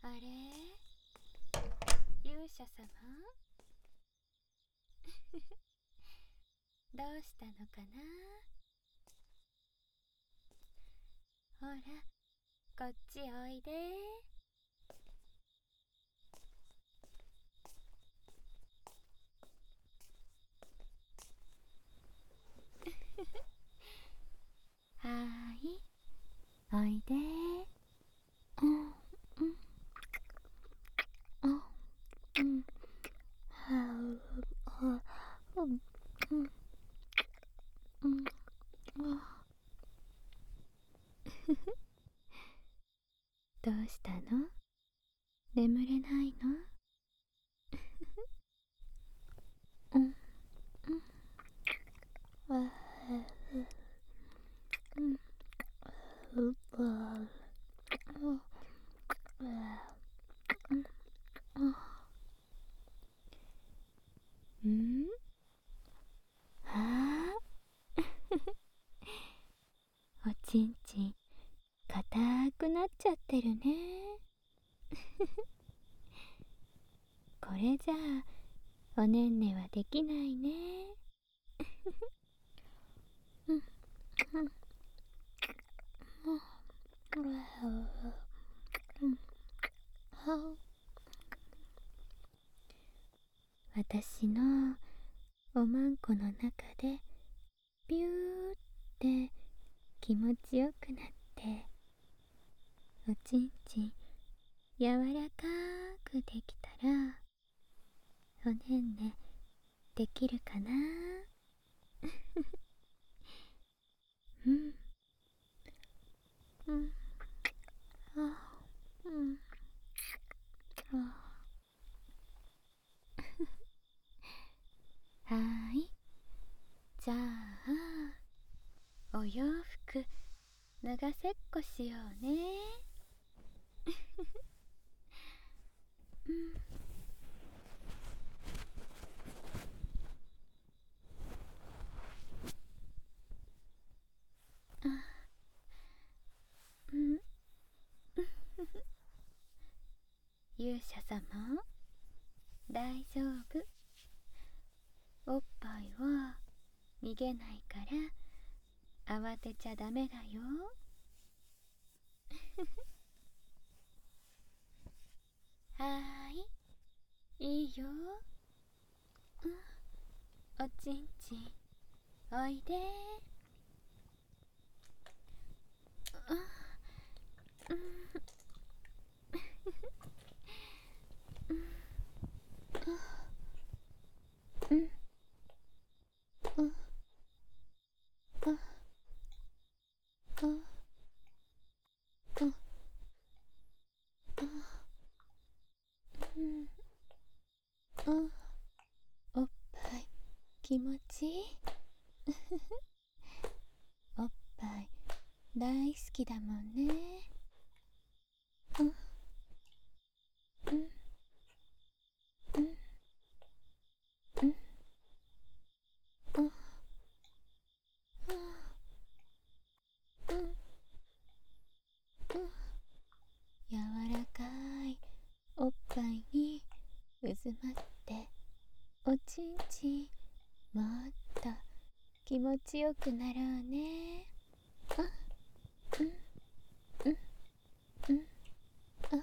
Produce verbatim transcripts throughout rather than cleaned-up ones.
あれ、勇者様どうしたのかな。ほら、こっちおいで。はーい、おいで。うん、うん、うん、うん、はう、うん、うん、うん、どうしたの？眠れないの？うん、うん、わうん、うわうわうん、はあ、おちんちん硬くなっちゃってるね。これじゃあおねんねはできないね。うん、うん、うん、うん、私のおまんこの中でビューって気持ちよくなって、おちんちん柔らかくできたらおねんねできるかな。うん、うん、あ、うん、あ、はーい。じゃあお洋服脱がせっこしようね。うん、あ、うん、勇者様大丈夫。おっぱいは逃げないから慌てちゃダメだよ。はーい、いいよ。うん、おちんちんおいで。うん、うん、うん、うん、うん、うん、うん、うん、うん、おっぱい気持ちいい。おっぱい大好きだもんね。うん、うん、うん、うん、うん、うん、うん、柔らかいおっぱいに渦まっておちんちんもっと気持ちよくなろうね。あ、うん、うん、うん、あ、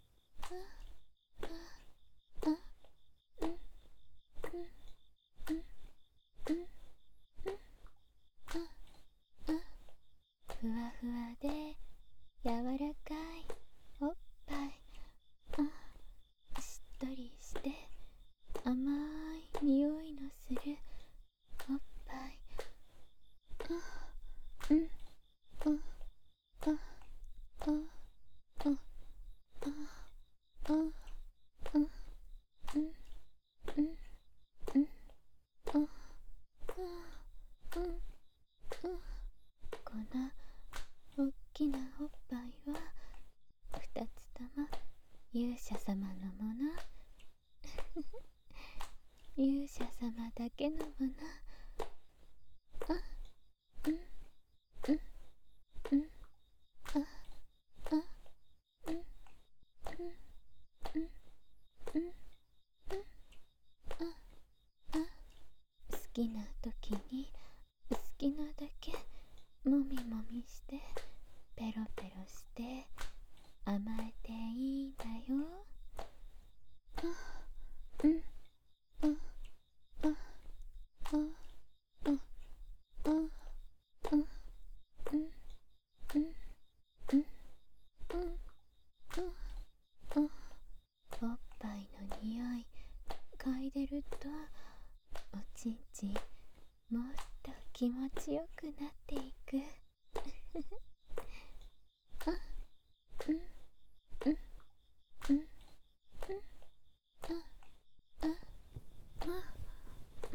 あ、うん、うん、うん、うん、あ、あ、ふわふわで柔らかいおっぱい、あ、しっとりして甘い匂いのするおっぱい、あ、うん、うん、あ、あ、あ、あ、あ、うん、うん、うん、うん、あ、あ、うん、うん、このおっきなおっぱいは二つとも勇者様のもの。勇者様だけのもの。あ、うん、うん、うん、あ、あ、うん、うん、 時に好きなだけもみもみしてペロペロして甘えていいんだよ。あ、うん、あ、あ、あ、あ、あ、あ、あ、うん、うん、うん、うん、うん、うん。おっぱいの匂い嗅いでるとおちんちんもっと気持ちよくなっていく。あ、うん、うん、うん、うん、あ、あ、あ、うん、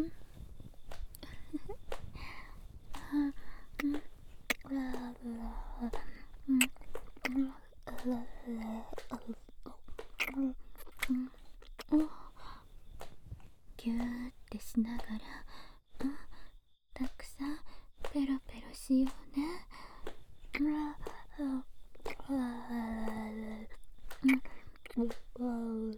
あ、うん、あ、あ、うん、うん、あ、あ、うん、うん、うん、ぎゅーってしながら、うん、たくさんペロペロしようね。うん、あ、あ、あ、うん、うん、うん、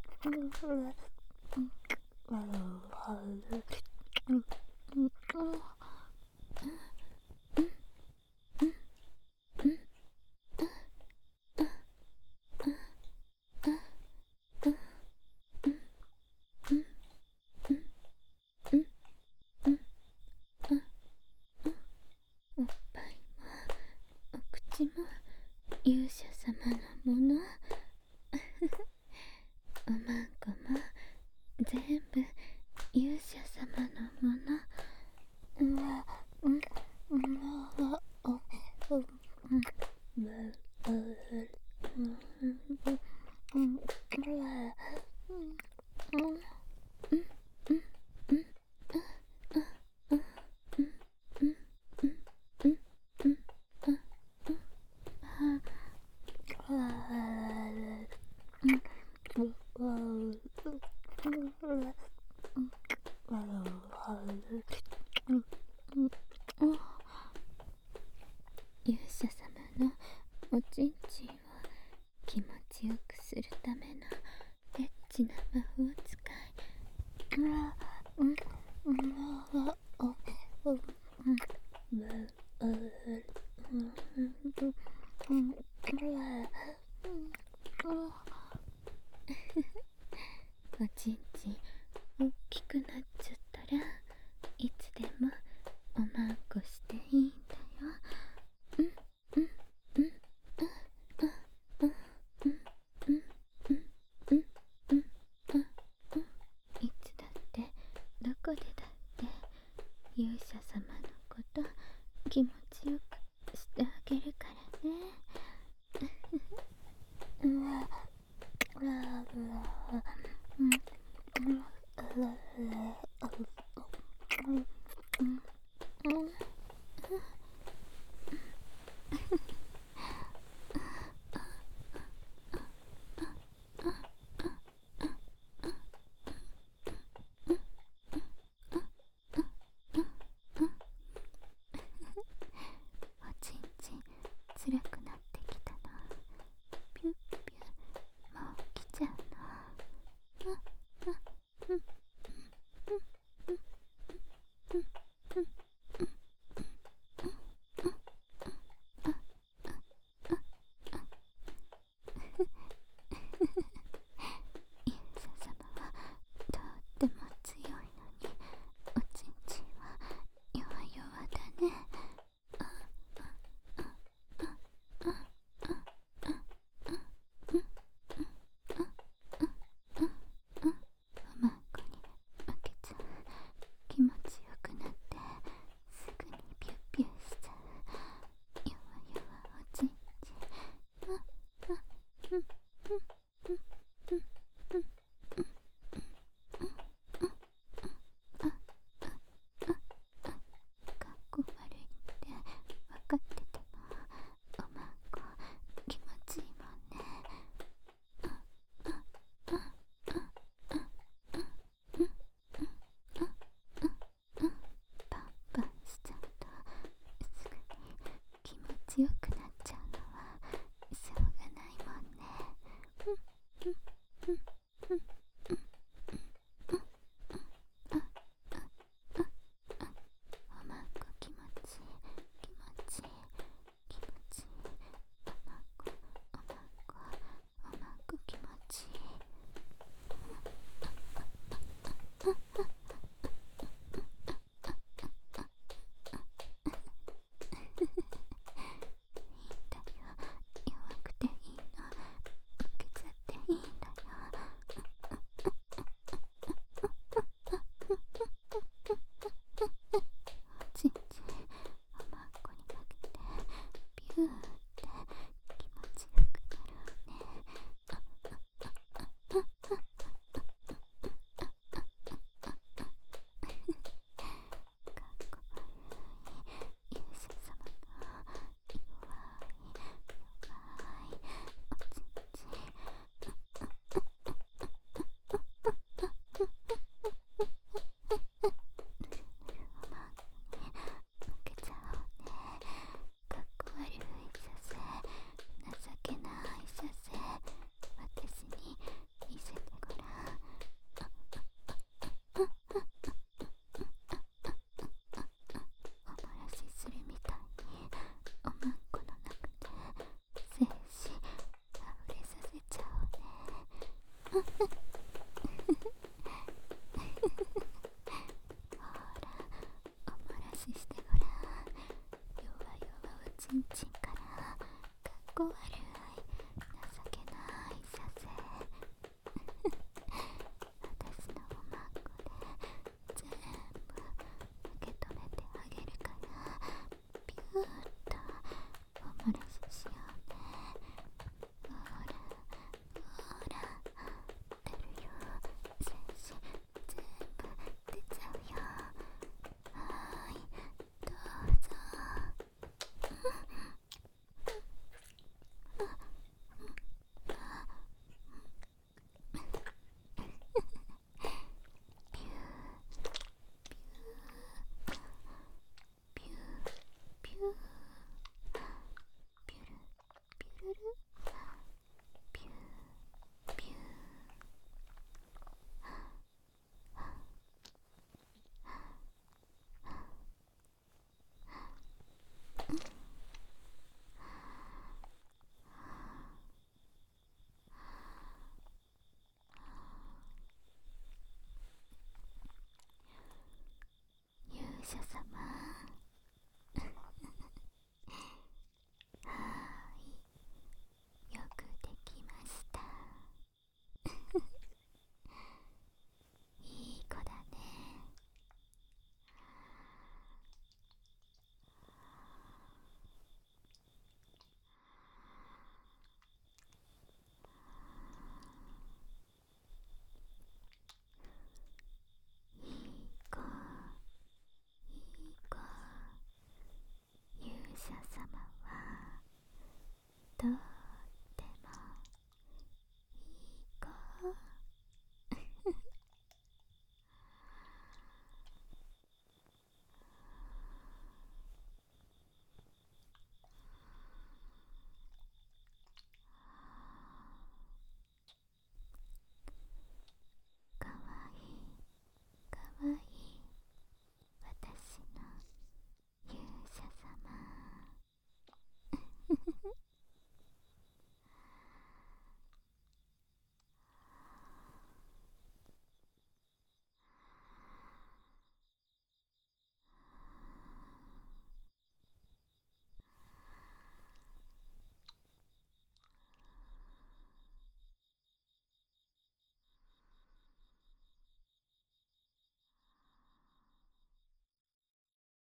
おっぱいもお口も勇者様のもの。おまんこも全部勇者様のもの。うわ、うん、うわ、お、うん、うん、うん、うん、うん、うわ、うん、うん、うん、うん、うん、うん、うん、うん、うん、うん、うん、あ、あ、うん、うわ、うん、勇者様のおちんちんを気持ちよくするためのエッチな魔法使い。うわ、うん、うん、うわ、お、うん、うん、うん、うん、うん、うん、うわ、うん、おちんちん大きくなっちゃったらいつでもおまんこしていいんだよ。うん、うん、うん、あ、あ、あ、うん、うん、うん、うん、うん、うん、あ、いつだってどこでだって勇者様のこと気持ちよくしてあげるからね。うわ、うわ、うわ、うん、うん、うわ、うわ、うん、うん、うん、おちんちん辛くなってきたの。ピュッピュッもう来ちゃうの。